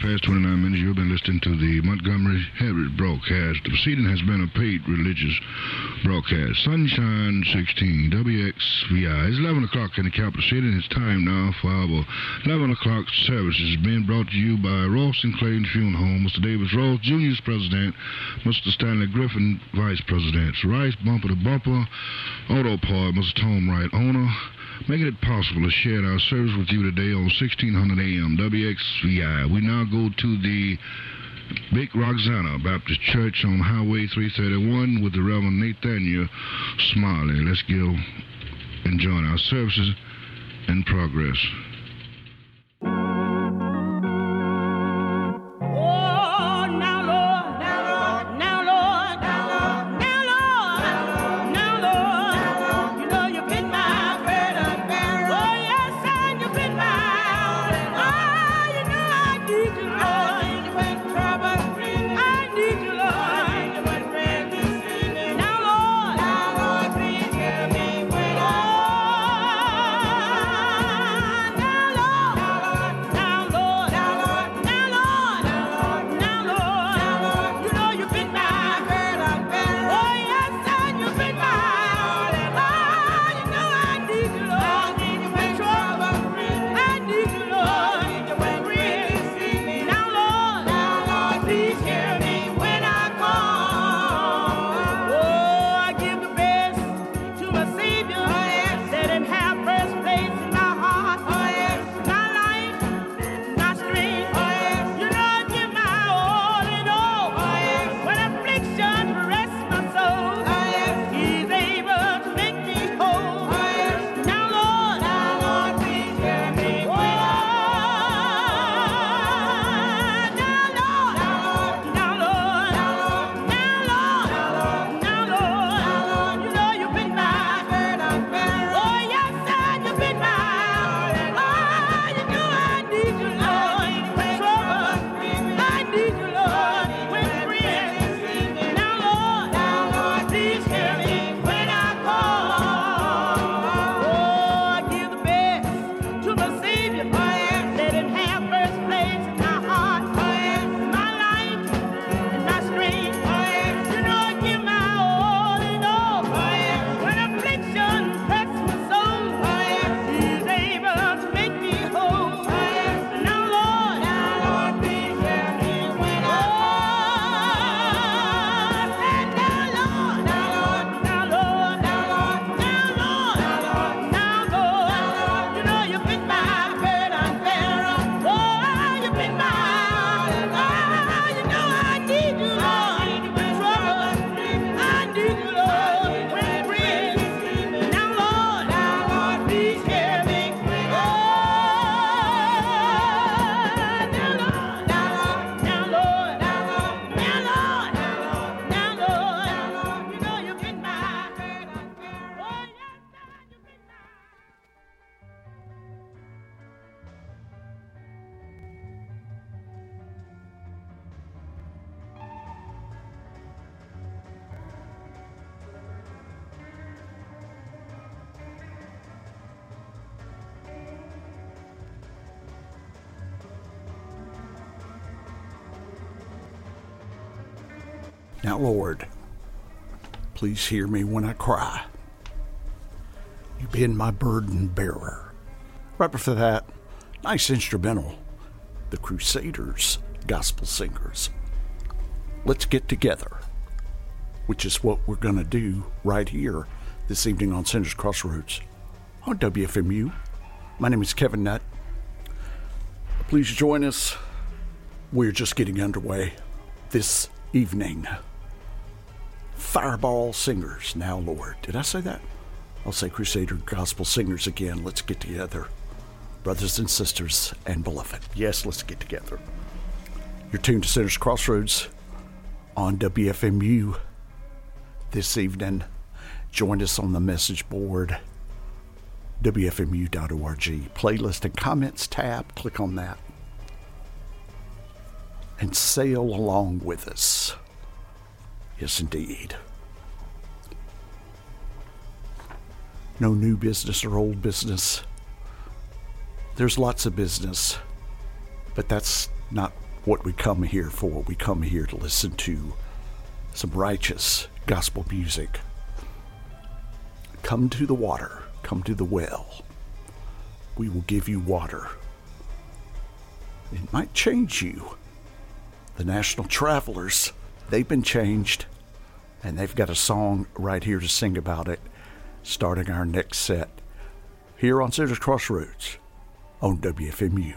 past 29 minutes, you've been listening to the Montgomery Heritage broadcast. The proceeding has been a paid religious broadcast. Sunshine 16, WXVI. It's 11 o'clock in the capital city, and it's time now for our 11 o'clock services being brought to you by Ross and Clayton Funeral Home. Mr. Davis Ross, Jr. is president. Mr. Stanley Griffin, vice president. Rice, bumper to bumper. Auto Part, Mr. Tom Wright, owner. Making it possible to share our service with you today on 1600 AM WXVI. We now go to the Big Roxana Baptist Church on Highway 331 with the Reverend Nathaniel Smiley. Let's go and join our services in progress. Now, Lord, please hear me when I cry. You've been my burden bearer. Right before that, nice instrumental, the Crusaders, Gospel Singers. Let's get together, which is what we're going to do right here this evening on Sinners Crossroads on WFMU. My name is Kevin Nutt. Please join us. We're just getting underway this evening. Fireball Singers, now Lord. Did I say that? I'll say Crusader Gospel Singers again. Let's get together. Brothers and sisters and beloved. Yes, let's get together. You're tuned to Sinners Crossroads on WFMU this evening. Join us on the message board, WFMU.org. Playlist and comments tab. Click on that. And sail along with us. Yes, indeed. No new business or old business. There's lots of business, but that's not what we come here for. We come here to listen to some righteous gospel music. Come to the water, come to the well. We will give you water. It might change you. The National Travelers, they've been changed, and they've got a song right here to sing about it, starting our next set here on Citrus Crossroads on WFMU.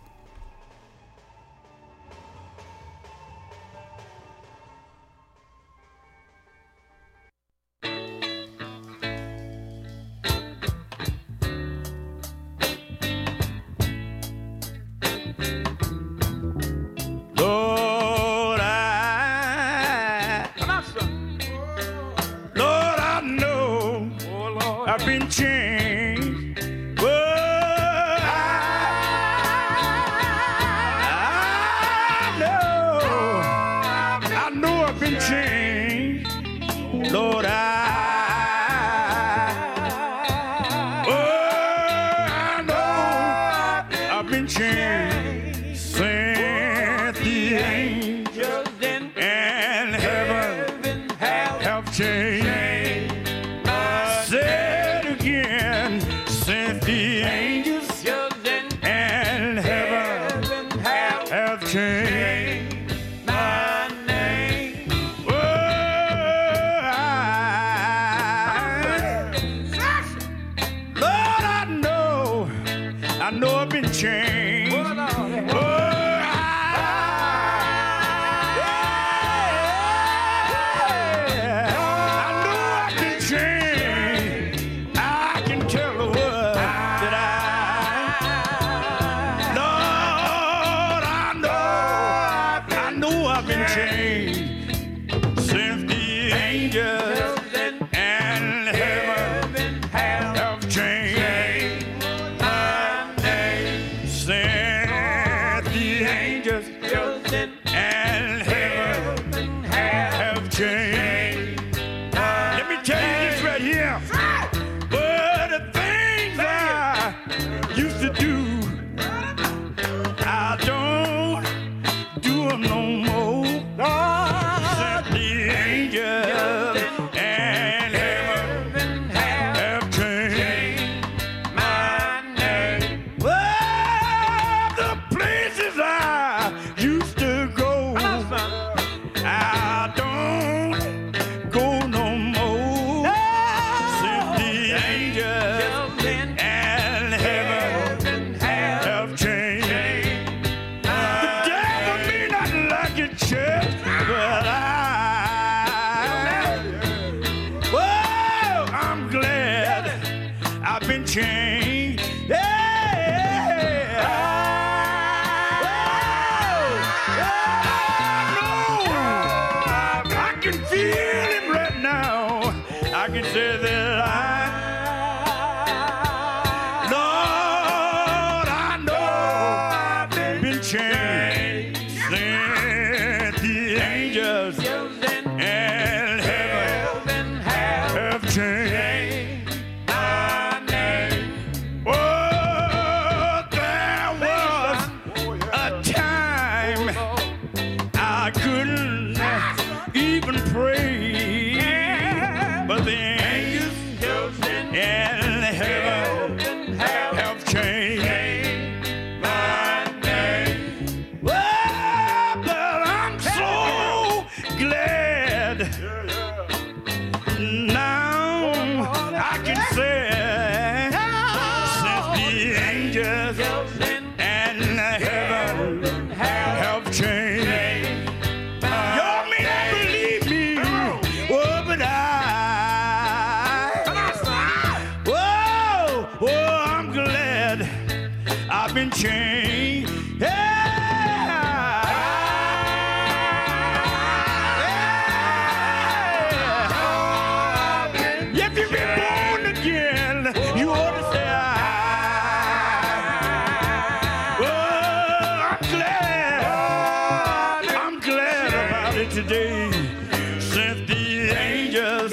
Today, since the angels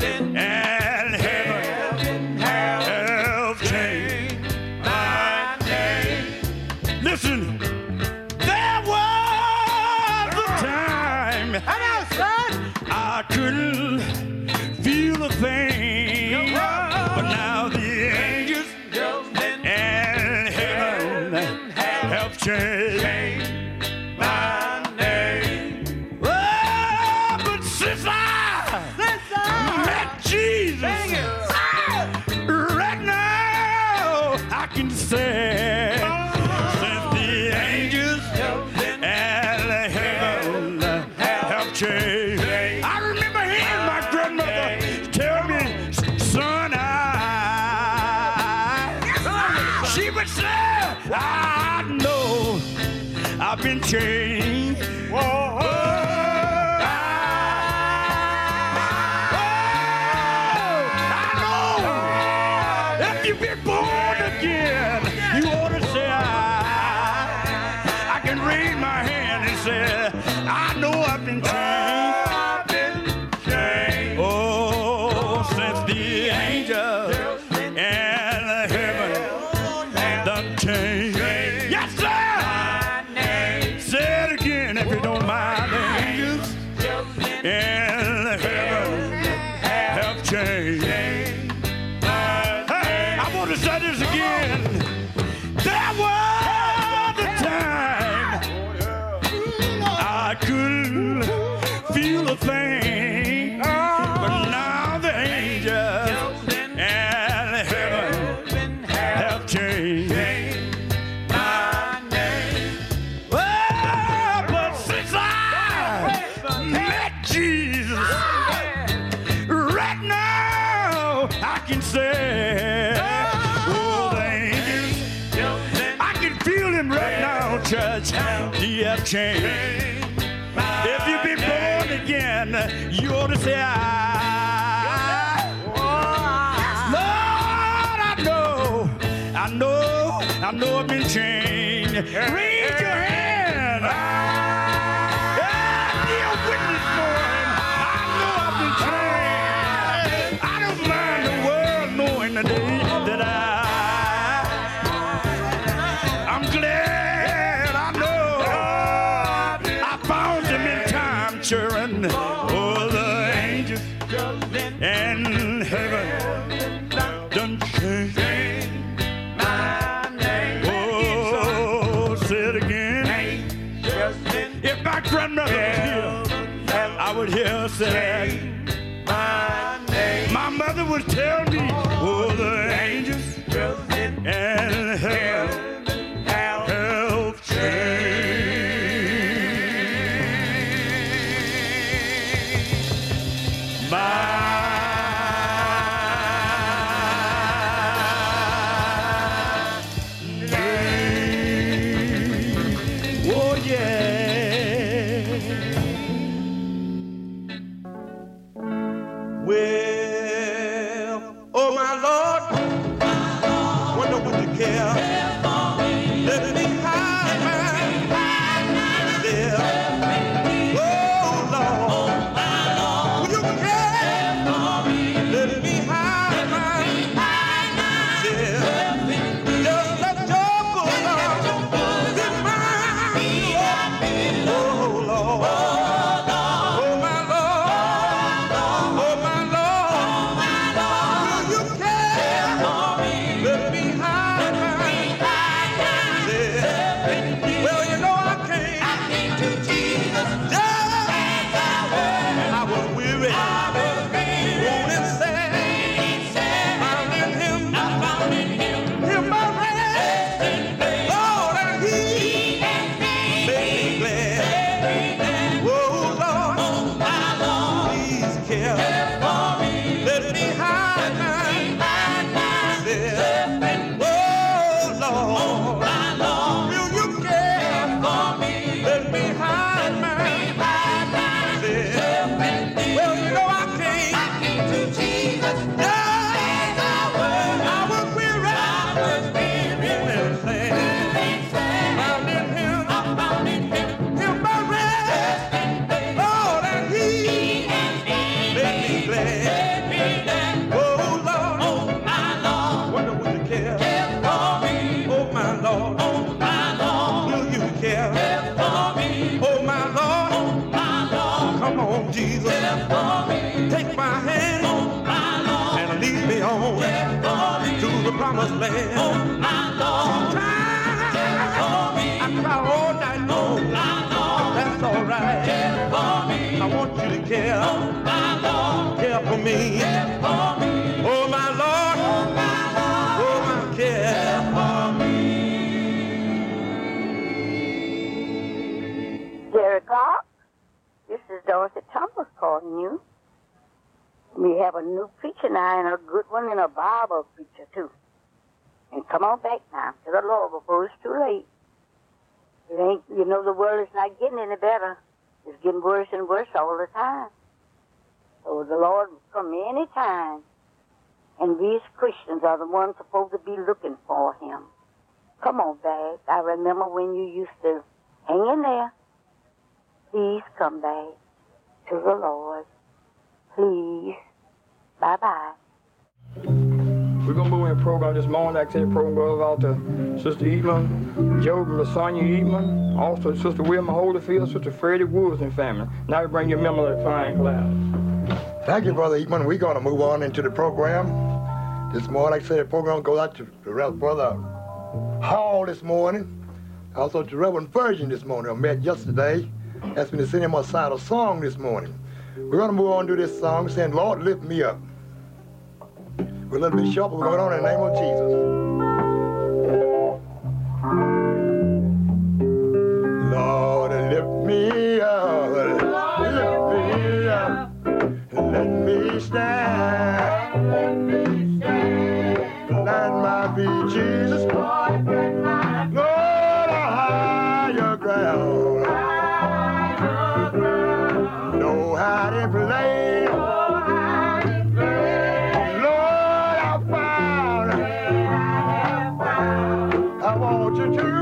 and heaven have changed my name. Listen, there was changed my name. Oh, but since I met Jesus, right now I can say, since the angels and heaven have changed. I remember hearing my grandmother tell me, son, she would say, I know I've been changed. Whoa, I know if you've been born again, you ought to say, I can raise my hand and say, I know I've been changed. Oh, since the angels and heaven done changed. Yes, sir. Say it again if you don't mind. The angels in heaven have changed. Hey, I want to say this again. There was a time I couldn't feel a thing, but now the angels and heaven have changed. Well, but since I met Jesus, right now I can say, oh, the angels, I can feel him right now, church. He have changed. If you've been born again, you ought to say, Lord, I know I've been changed. Raise your hand. Be a witness for him. I know I've been changed. I don't mind the world knowing the day that I'm glad I know I found him in time, children. Oh, the angels and heaven done changed. Oh, say it again. If my grandmother was here, I would hear her say, my mother would tell me, oh, the angels and heaven have changed. Oh, yeah. Well, oh my Lord, wonder what the care care. Oh, my Lord, care for me. Care for me. Oh, my Lord, oh, my care. Care for me. Jerry Clark, this is Dorothy Thomas calling you. We have a new preacher now, and a good one, and a Bible preacher, too. And come on back now to the Lord before it's too late. It ain't, you know, the world is not getting any better. It's getting worse and worse all the time. So the Lord will come any time, and we as Christians are the ones supposed to be looking for him. Come on back. I remember when you used to hang in there. Please come back to the Lord. Please. Bye-bye. We're going to move in a program this morning. Like I said, the program goes out to Sister Eatman, Job and LaSonia Eatman, also Sister Wilma Holyfield, Sister Freddie Woods and family. Now we bring your member of Flying Cloud. Thank you, Brother Eatman. We're going to move on into the program. This morning, like I said, the program goes out to Brother Hall this morning. Also to Reverend Virgin this morning. I met yesterday. Asked me to send him a side of song this morning. We're going to move on to this song saying, Lord, lift me up. We're a little bit short, but we're going on in the name of Jesus. Lord, lift me up, lift me up, let me stand, plant my feet, Jesus, Lord, a higher ground, no hiding place. I want you to,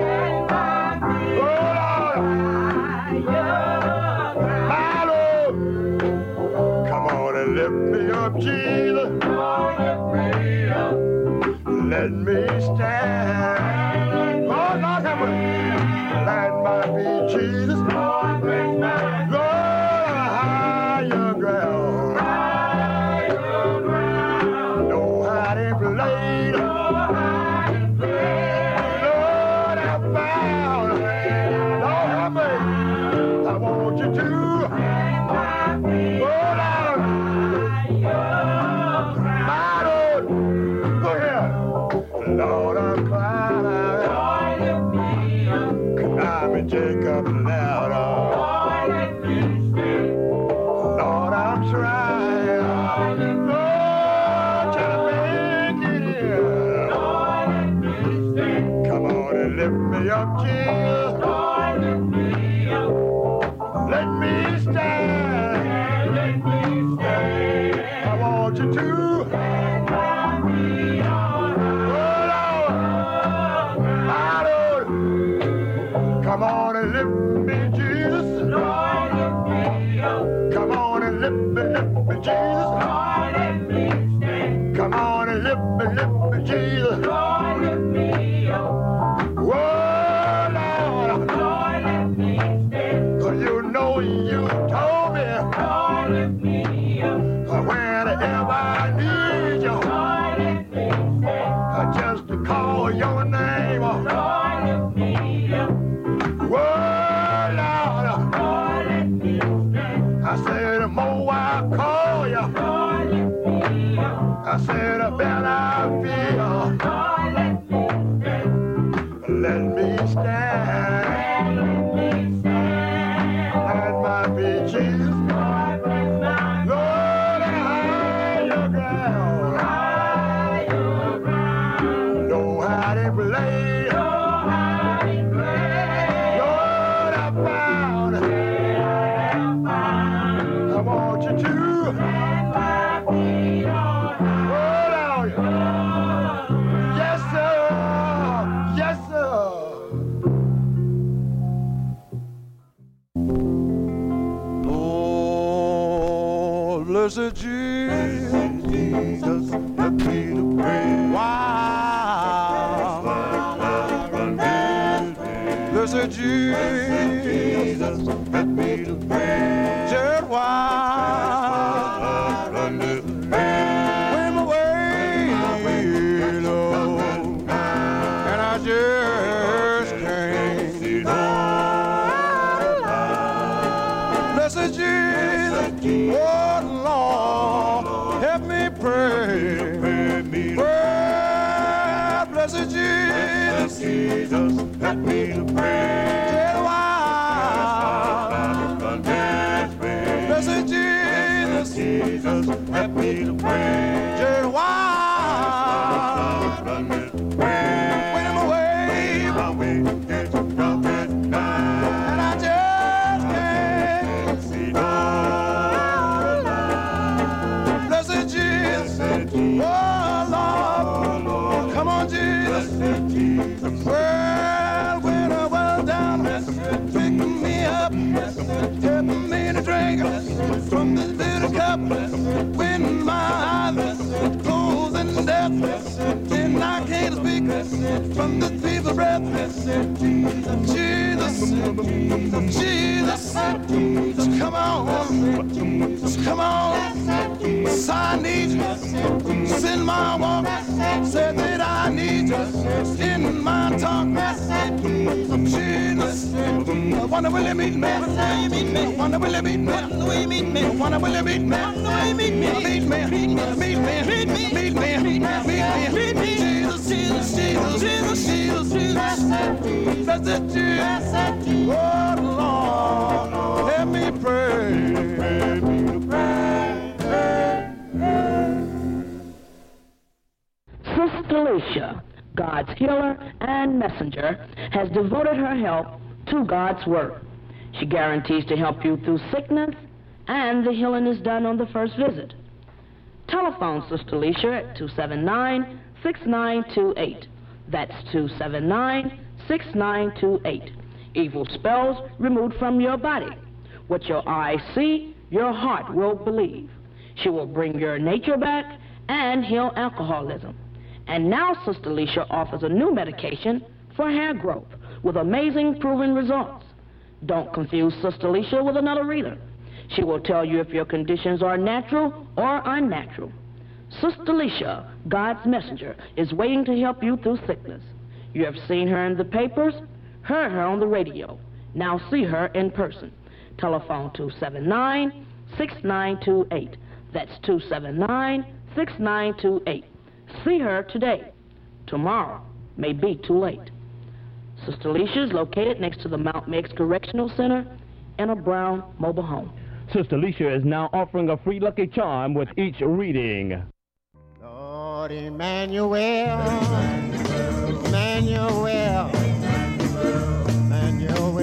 my Lord, come on and lift me up, Jesus. Let me stand. Oh, Lord, have mercy. Plant my feet, Jesus. Lord, higher ground. No hiding place. I want you to, my Lord, go ahead. Lord, I'm crying, climbing Jacob ladder. Lord, I'm trying, Lord, to make it in. Come on and lift me up, Jesus. Let me stand. I want you to. My Lord, come on and lift me, Jesus. Come on and lift me, Jesus. Come on and lift me, Jesus. You told me whenever I need you, just to call your name. Whoa, Lord, I said the more I call you, I said the better I feel. Let me stand. Jesus, Lord, higher ground, no hiding place, Lord, I found, I want you to, Lord, yes sir, yes sir. Blessed Jesus, help me to pray. Wow. Blessed Jesus, help me to pray. Just while when my way low, and I just can't see no. Blessed Jesus. Oh, Lord, help me pray. Well, blessed Jesus, help me to pray. Blessed Jesus, help me to pray. Just while when I'm away, it's trumpet night, and I just can't see no light. Blessed Jesus, oh Lord, come on Jesus. Well, when I was down, pick me up, help me to drink from this bitter cup. When my eyes close in death, then I can't speak from this feeble breath. Jesus, Jesus, come on, I need you, send my walk, said that I need you in my talk. Jesus, I wonder will you meet me? I wonder will you meet me? I wonder will you meet me? Meet me. Jesus, blessed Jesus, oh Lord, let me pray. Sister Alicia, God's healer and messenger, has devoted her help to God's work. She guarantees to help you through sickness, and the healing is done on the first visit. Telephone Sister Alicia at 279-6928. That's 279-6928. Evil spells removed from your body. What your eyes see, your heart will believe. She will bring your nature back and heal alcoholism. And now Sister Alicia offers a new medication for hair growth with amazing proven results. Don't confuse Sister Alicia with another reader. She will tell you if your conditions are natural or unnatural. Sister Alicia, God's messenger, is waiting to help you through sickness. You have seen her in the papers, heard her on the radio. Now see her in person. Telephone 279-6928. That's 279-6928. See her today. Tomorrow may be too late. Sister Alicia is located next to the Mount Meigs Correctional Center in a brown mobile home. Sister Alicia is now offering a free lucky charm with each reading. Lord Emmanuel, Emmanuel, Emmanuel,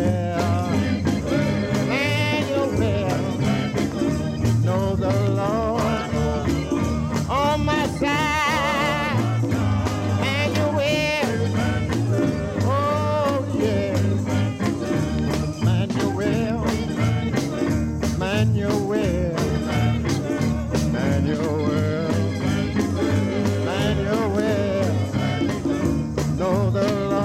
Emmanuel, know the Lord on my side. The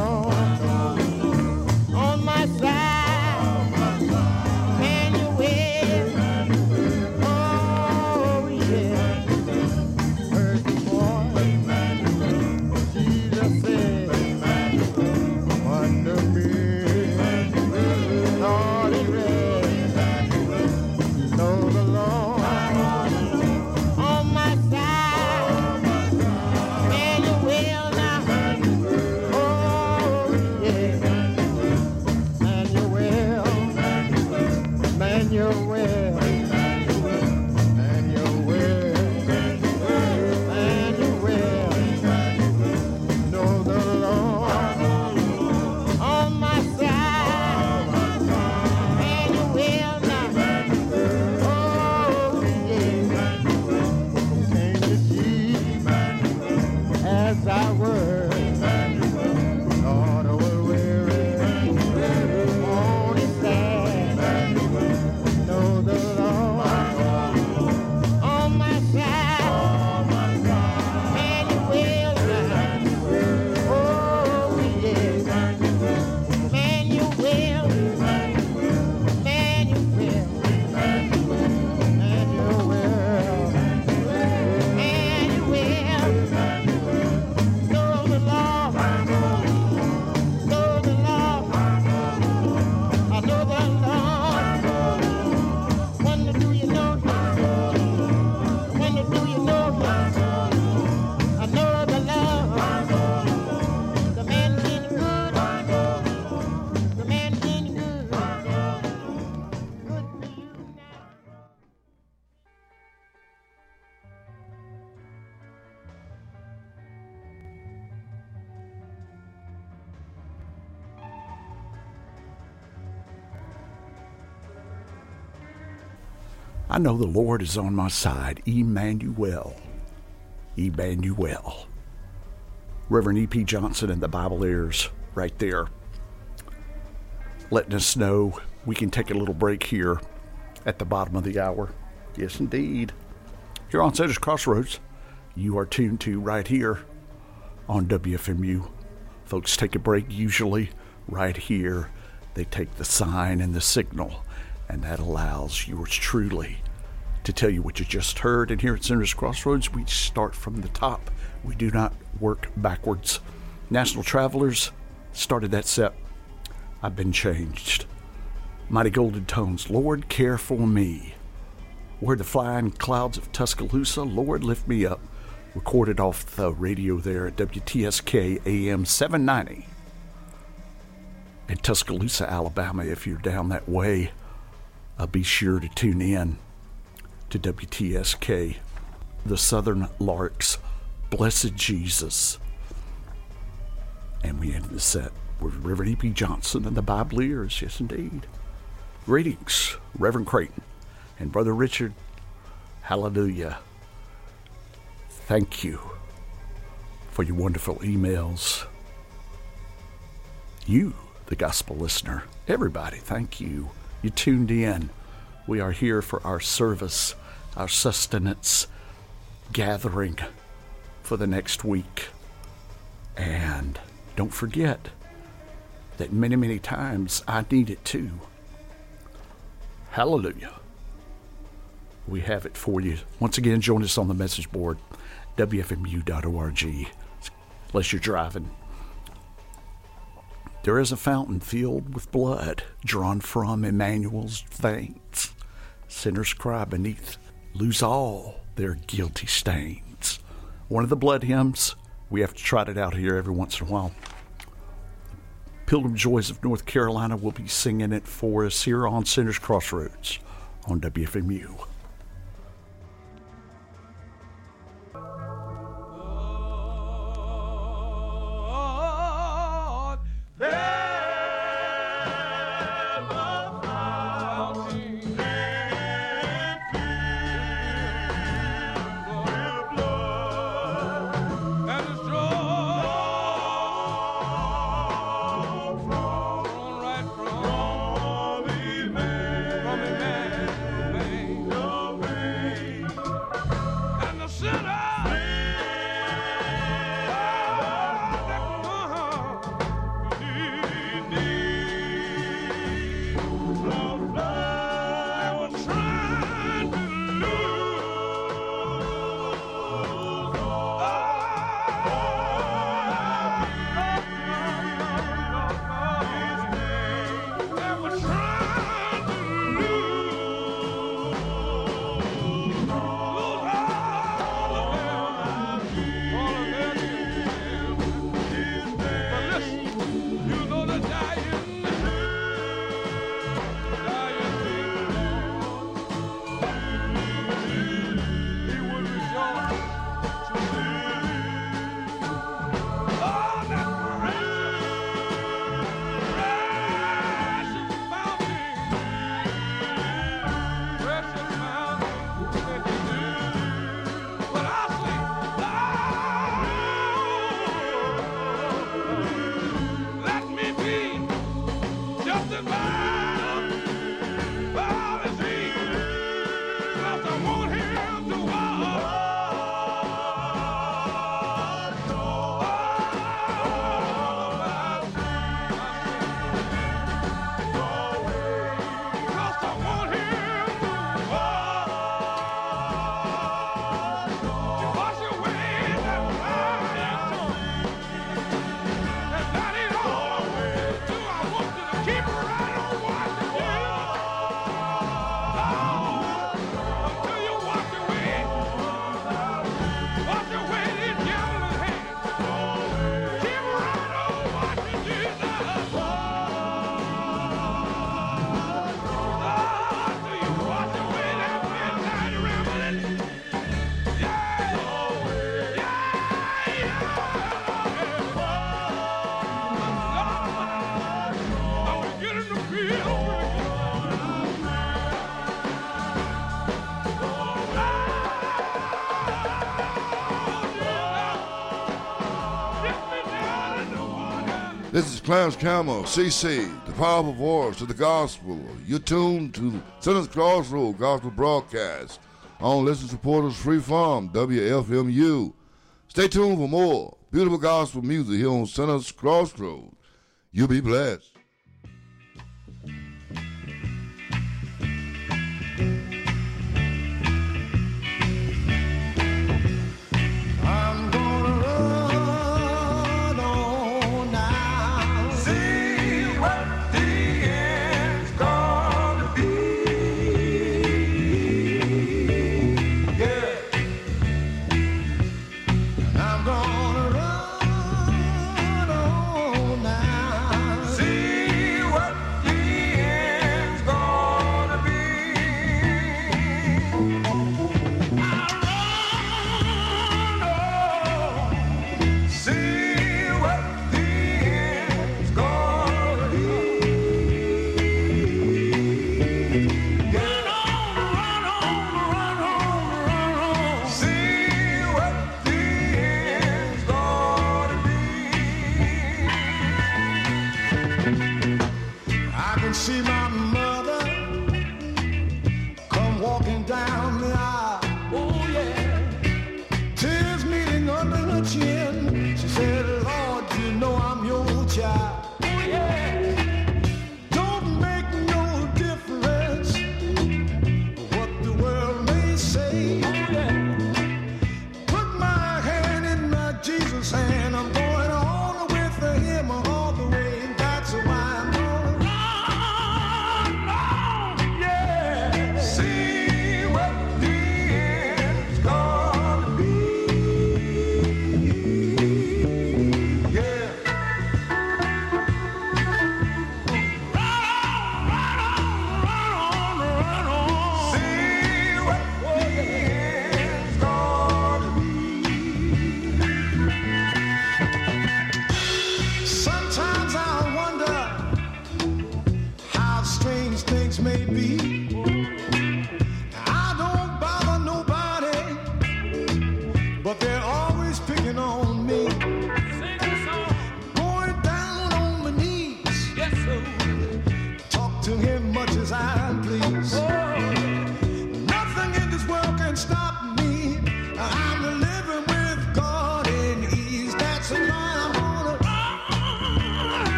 I know the Lord is on my side. Emmanuel. Emmanuel. Reverend E.P. Johnson and the Bible Ears right there, letting us know we can take a little break here at the bottom of the hour. Yes, indeed. Here on Sinners Crossroads, you are tuned to right here on WFMU. Folks take a break usually right here. They take the sign and the signal, and that allows yours truly to tell you what you just heard. And here at Sinners Crossroads, we start from the top. We do not work backwards. National Travelers started that set. I've been changed. Mighty Golden Tones, Lord, care for me. Where the flying clouds of Tuscaloosa, Lord, lift me up. Recorded off the radio there at WTSK AM 790 in Tuscaloosa, Alabama. If you're down that way, be sure to tune in to WTSK. The Southern Larks, Blessed Jesus. And we end the set with Reverend E.P. Johnson and the Bible Ears. Yes, indeed. Greetings, Reverend Creighton and Brother Richard. Hallelujah. Thank you for your wonderful emails. You, the gospel listener, everybody, thank you. You tuned in. We are here for our service, our sustenance gathering for the next week. And don't forget that many, many times I need it too. Hallelujah. We have it for you. Once again, join us on the message board, WFMU.org, unless you're driving. There is a fountain filled with blood drawn from Emmanuel's veins. Sinners cry beneath, lose all their guilty stains. One of the blood hymns, we have to trot it out here every once in a while. Pilgrim Joys of North Carolina will be singing it for us here on Sinners Crossroads on WFMU. From Emmanuel. This is Clarence Campbell, CC, the powerful voice of the gospel. You're tuned to Sinners Crossroad Gospel Broadcast on Listen Supporters Free Farm, WFMU. Stay tuned for more beautiful gospel music here on Sinners Crossroad. You'll be blessed.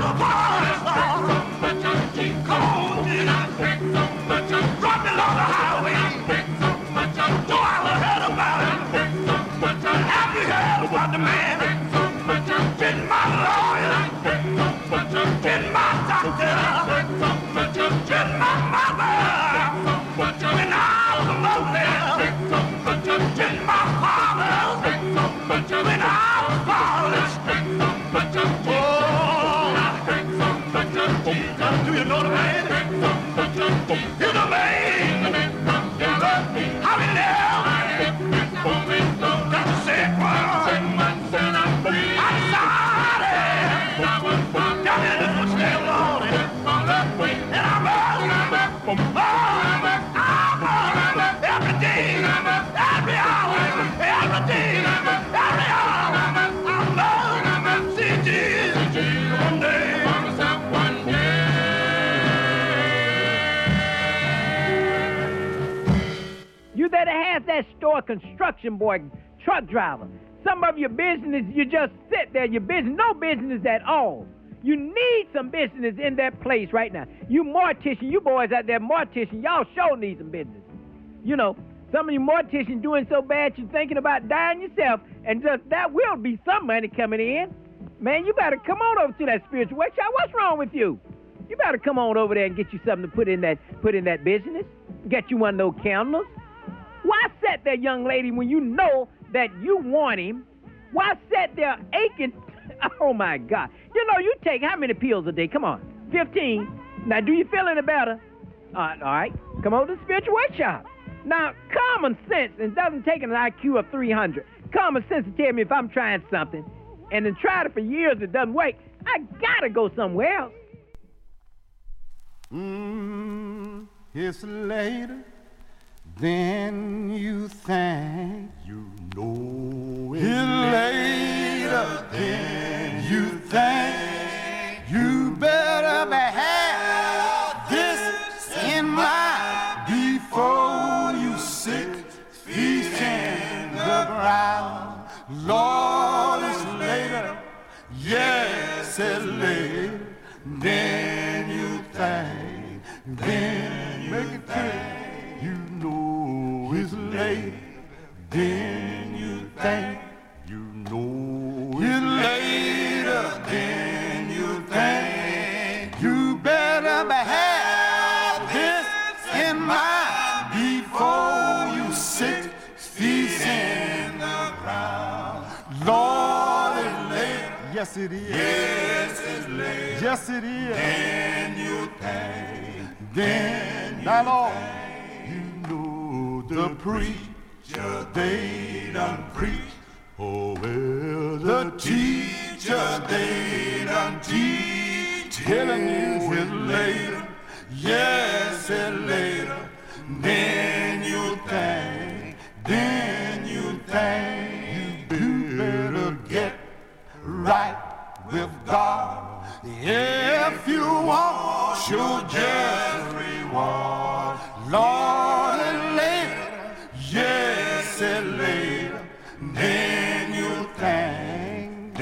That store construction boy, truck driver. Some of your business, you just sit there, your business, no business at all. You need some business in that place right now. You mortician, you boys out there mortician, y'all sure need some business. You know, some of you morticians doing so bad you're thinking about dying yourself, and just that will be some money coming in. Man, you better come on over to that spiritual workshop. What's wrong with you? You better come on over there and get you something to put in that business. Get you one of those candles. Why sit there, young lady, when you know that you want him? Why sit there aching? Oh, my God. You know, you take how many pills a day? Come on, 15. Now, do you feel any better? All right, come over to the spiritual workshop. Now, common sense, and doesn't take an IQ of 300. Common sense to tell me if I'm trying something, and then tried it for years, it doesn't work, I gotta go somewhere else. It's later than you think. You know it's later than you think. You better behave this in mind before you 6 feet in the ground. Lord, it's later, yes, it's later than you think. Then make it clear. You know it's later than you think. You know it's later than you think. You better behave this in mind before you 6 feet in the ground. Lord, it's later. Yes, it is. Yes, it's later. Yes, it is. Than you think. Then now, Lord. The preacher, they done preach. Oh, well, the teacher, they done teach. Telling you it's later, yes, it's later. Then you think, you better get right with God. If you want your just reward, Lord, it's later. Yes, it's later than you think,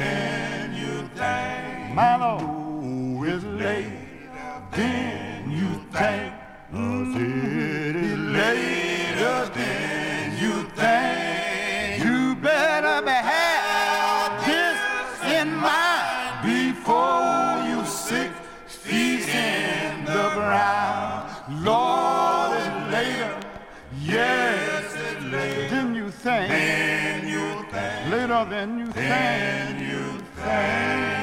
my Lord. Oh, it's later than you think. It's later than you think. You better behave this in mind before you 6 feet in the ground. Lord, it's later. Yes, it's later than you think. Later than you think.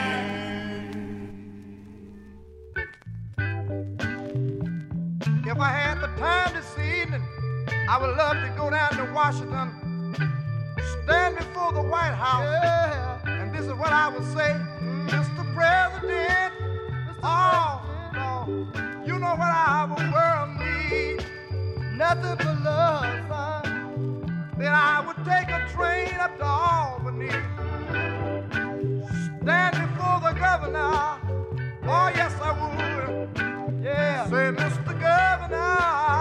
If I had the time this evening, I would love to go down to Washington, stand before the White House, and this is what I would say. Mr. President, you know what our world needs. Nothing but love, son. Then I would take a train up to Albany, stand before the governor. Oh, yes, I would. Yeah. Say, Mr. Governor,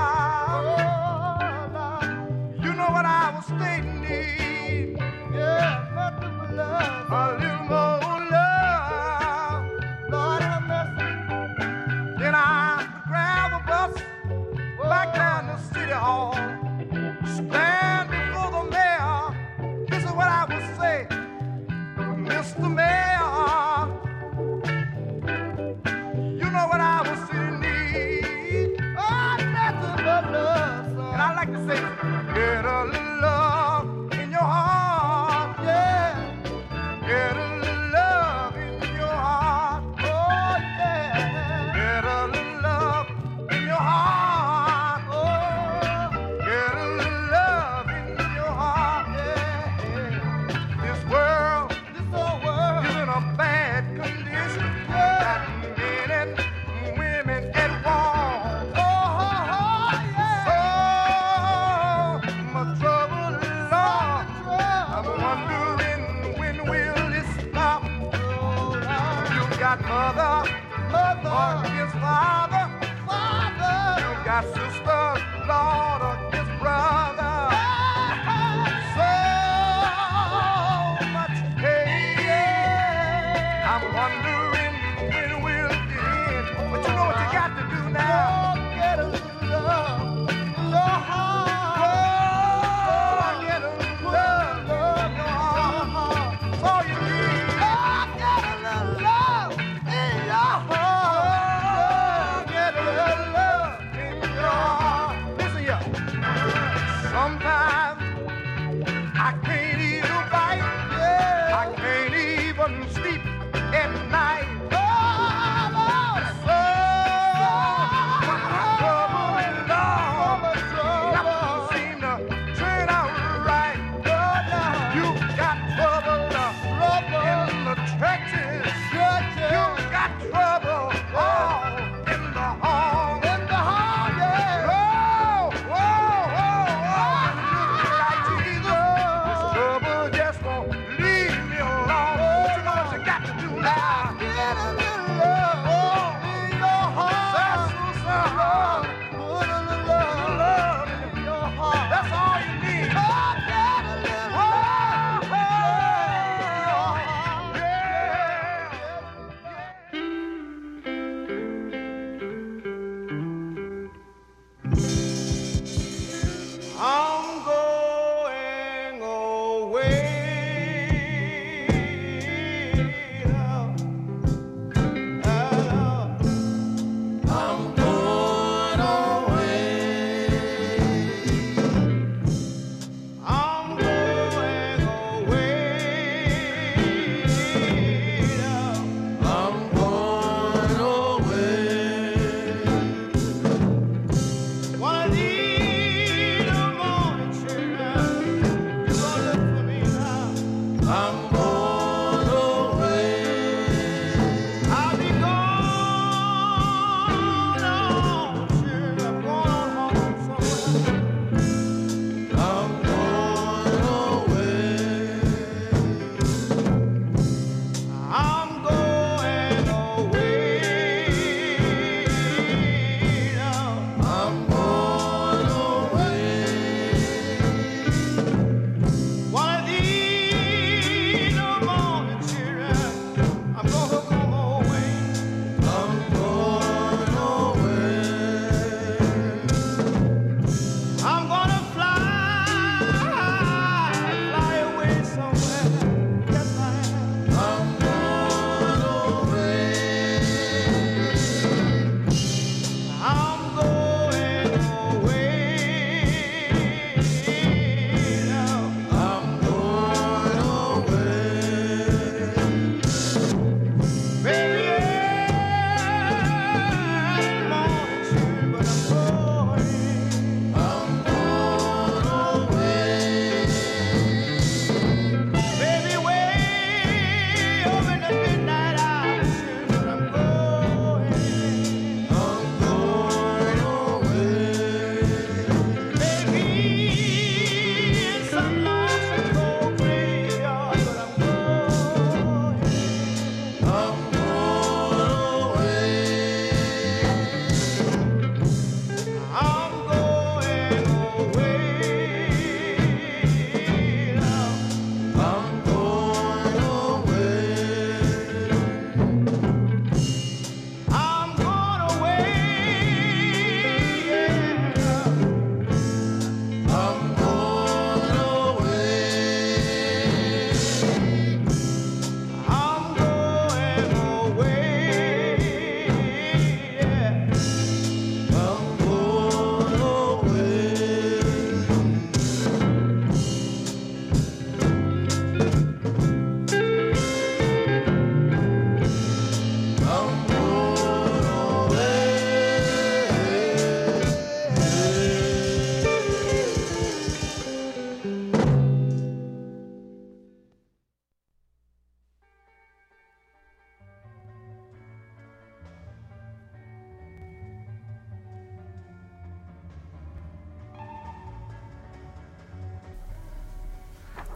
you know what our state needs. Yeah, nothing but love. A little more love. Lord,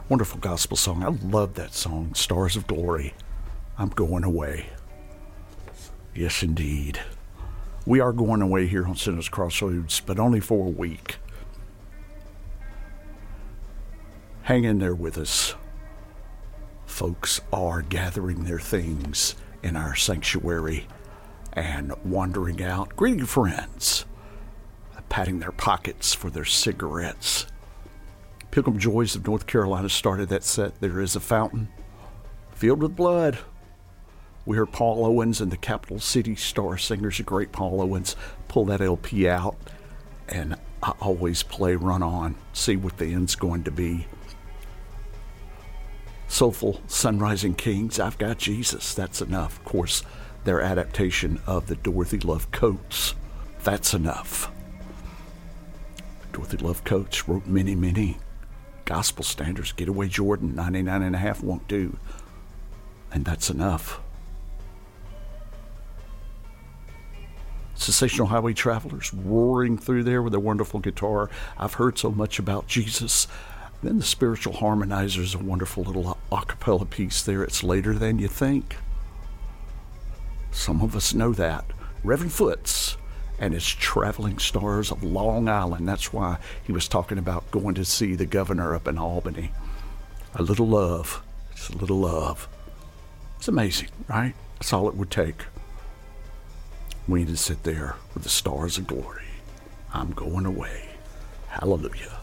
Wonderful gospel song. I love that song, Stars of Glory. I'm going away. Yes, indeed. We are going away here on Sinners Crossroads, but only for a week. Hang in there with us. Folks are gathering their things in our sanctuary and wandering out, greeting friends, patting their pockets for their cigarettes. Pilgrim Joys of North Carolina started that set. There is a fountain filled with blood. We heard Paul Owens and the Capital City Star Singers, the great Paul Owens, pull that LP out, and I always play Run On, see what the end's going to be. Soulful Sunrising Kings, I've Got Jesus, That's Enough. Of course, their adaptation of the Dorothy Love Coates, That's Enough. Dorothy Love Coates wrote many, many gospel standards. Getaway Jordan, 99 and a half won't do. And That's Enough. Sensational Highway Travelers roaring through there with their wonderful guitar. I've heard so much about Jesus. Then the Spiritual Harmonizers, a wonderful little a cappella piece there. It's Later Than You Think. Some of us know that. Reverend Foots and his Traveling Stars of Long Island. That's why he was talking about going to see the governor up in Albany. A little love. Just a little love. It's amazing, right? That's all it would take. We need to sit there with the stars of glory. I'm going away. Hallelujah.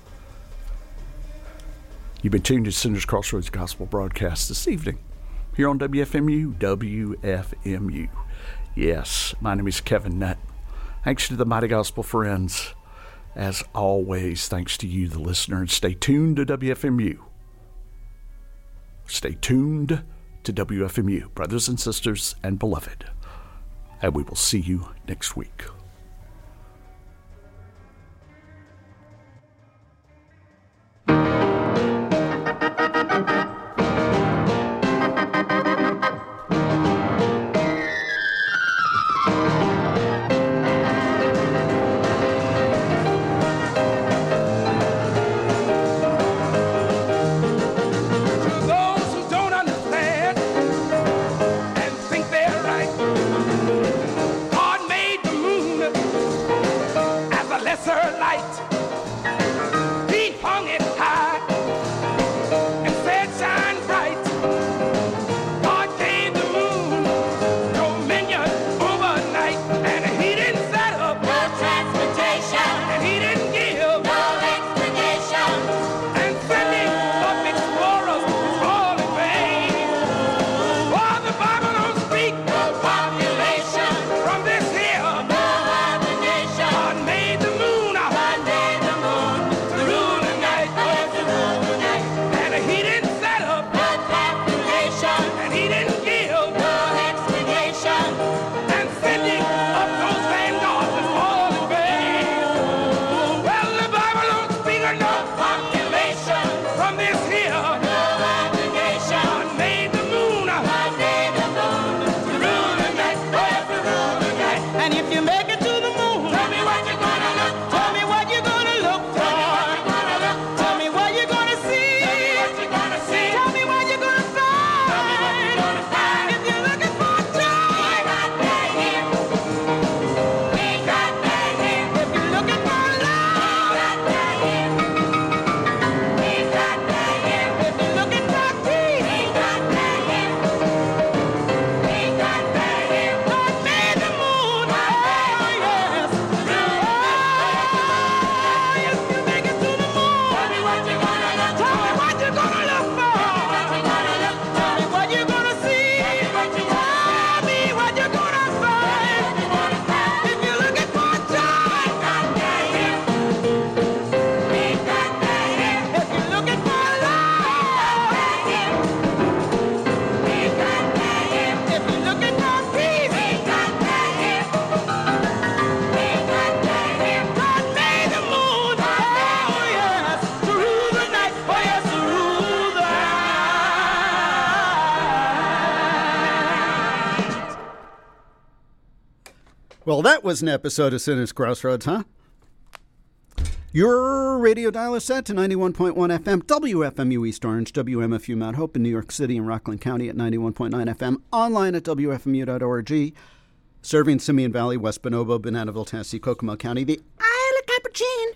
You've been tuned to Sinners Crossroads Gospel Broadcast this evening here on WFMU. WFMU. Yes, my name is Kevin Nutt. Thanks to the Mighty Gospel Friends. As always, thanks to you, the listener. And stay tuned to WFMU. Stay tuned to WFMU, brothers and sisters and beloved. And we will see you next week. Well, that was an episode of Sinners Crossroads, huh? Your radio dial is set to 91.1 FM, WFMU East Orange, WMFU Mount Hope in New York City and Rockland County at 91.9 FM, online at WFMU.org, serving Simeon Valley, West Bonobo, Bananaville, Tennessee, Kokomo County, the Isle of Capuchin.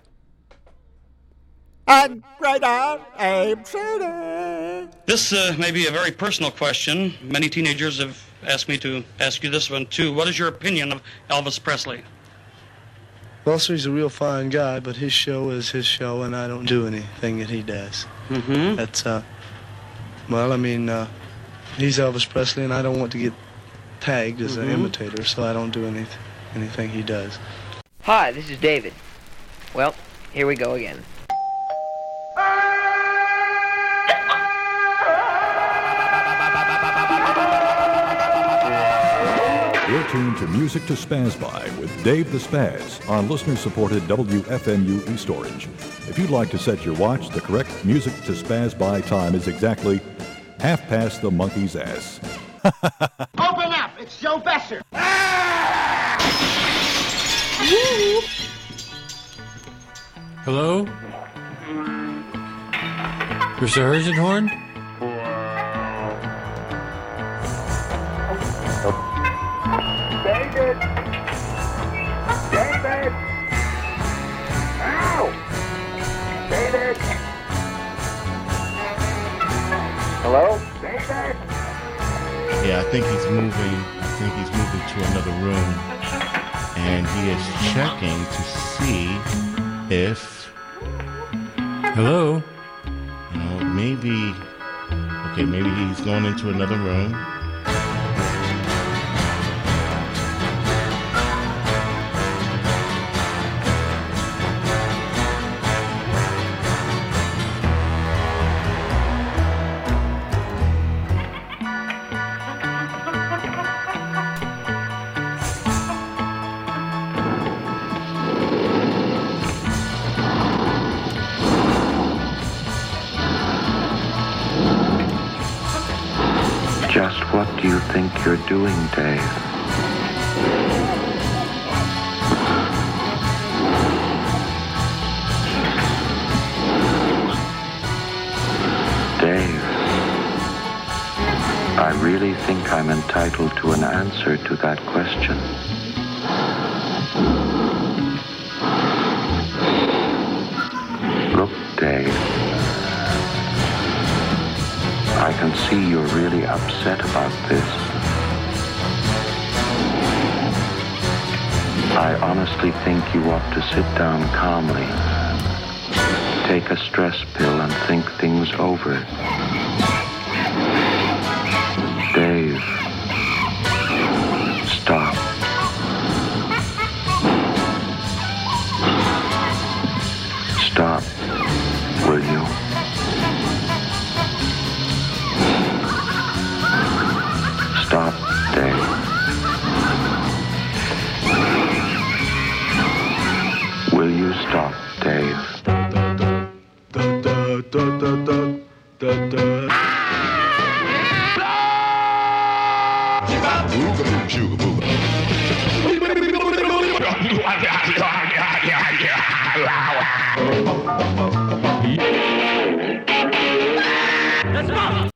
And right on Abe City. This may be a very personal question. Many teenagers have asked me to ask you this one, too. What is your opinion of Elvis Presley? Well, sir, he's a real fine guy, but his show is his show, and I don't do anything that he does. Mm-hmm. That's, well, I mean, he's Elvis Presley, and I don't want to get tagged as an imitator, so I don't do anything he does. Hi, this is David. Well, here we go again. You're tuned to Music to Spaz By with Dave the Spaz on listener-supported WFMU East Orange. If you'd like to set your watch, the correct Music to Spaz By time is exactly 1/2 the monkey's ass. Open up! It's Joe Besser! Hello? Mr. Herzenhorn? David! David! Ow! David! Hello? David! Yeah, I think he's moving. To another room, and he is checking to see if. Hello? You know, maybe he's going into another room. Just what do you think you're doing, Dave? Dave, I really think I'm entitled to an answer to that question. Look, Dave, I can see you're really upset about this. I honestly think you ought to sit down calmly, take a stress pill, and think things over. Dave, stop. Stop, will you? Stop, Dave. Will you stop, Dave? Let's go!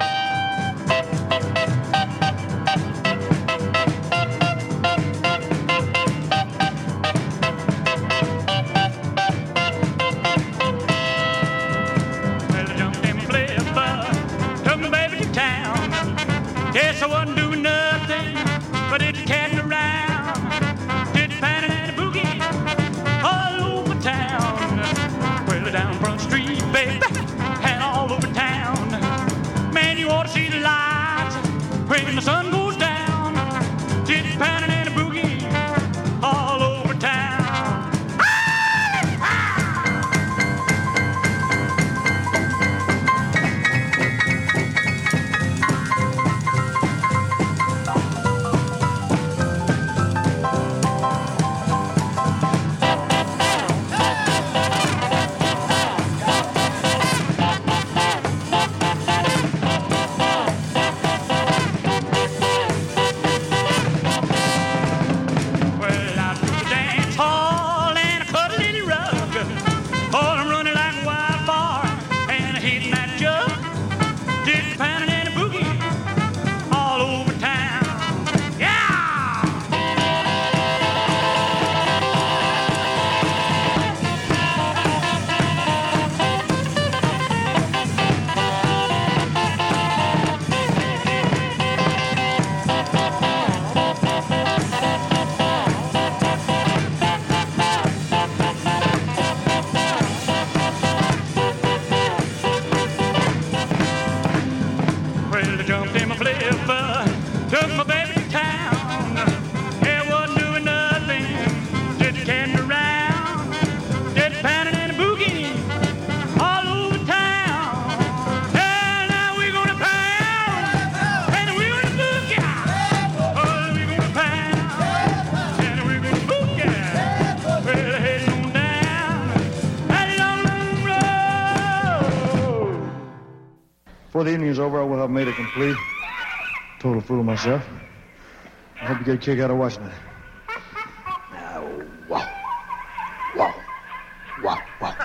Yes, I wasn't doing nothing, but it's catting around. Did panning and a boogie all over town. Well, down Front Street, baby, and all over town. Man, you ought to see the lights when the sun goes down. Did panning and a boogie all over town. Before the evening is over, I will have made a complete, total fool of myself. I hope you get a kick out of watching it. Wow. Wow. Wow. Wow.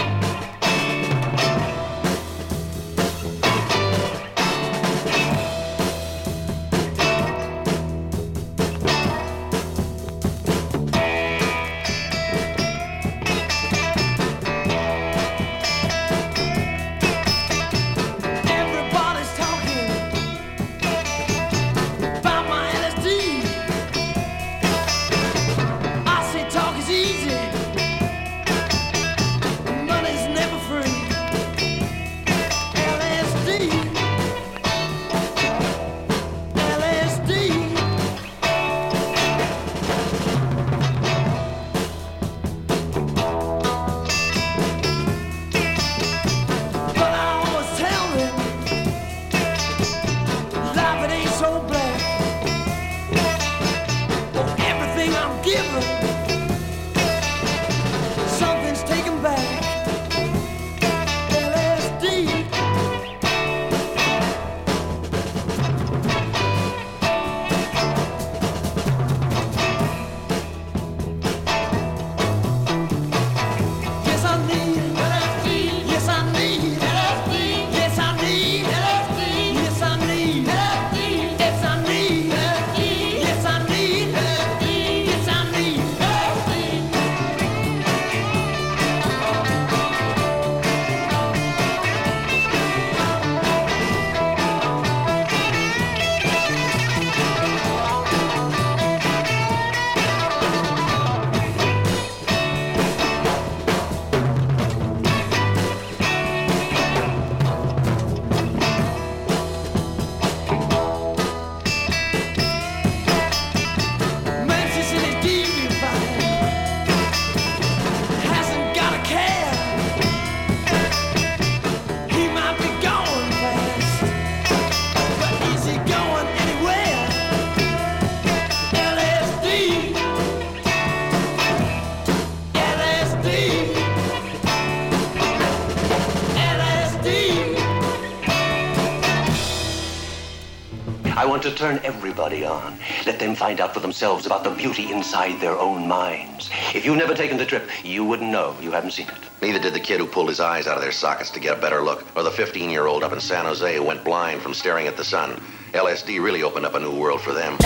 I want to turn everybody on. Let them find out for themselves about the beauty inside their own minds. If you've never taken the trip, you wouldn't know. You haven't seen it. Neither did the kid who pulled his eyes out of their sockets to get a better look, or the 15-year-old up in San Jose who went blind from staring at the sun. LSD really opened up a new world for them.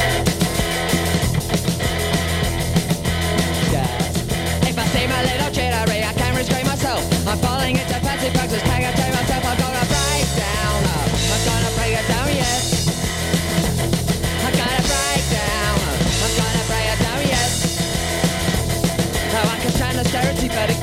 If I see my little jittery, I can't restrain myself. I'm falling into fancy practice, can't contain myself. I'm gonna break down. I'm gonna break it down, yes. I'm gonna break down. I'm gonna break it down, yes. Now I can stand austerity, but it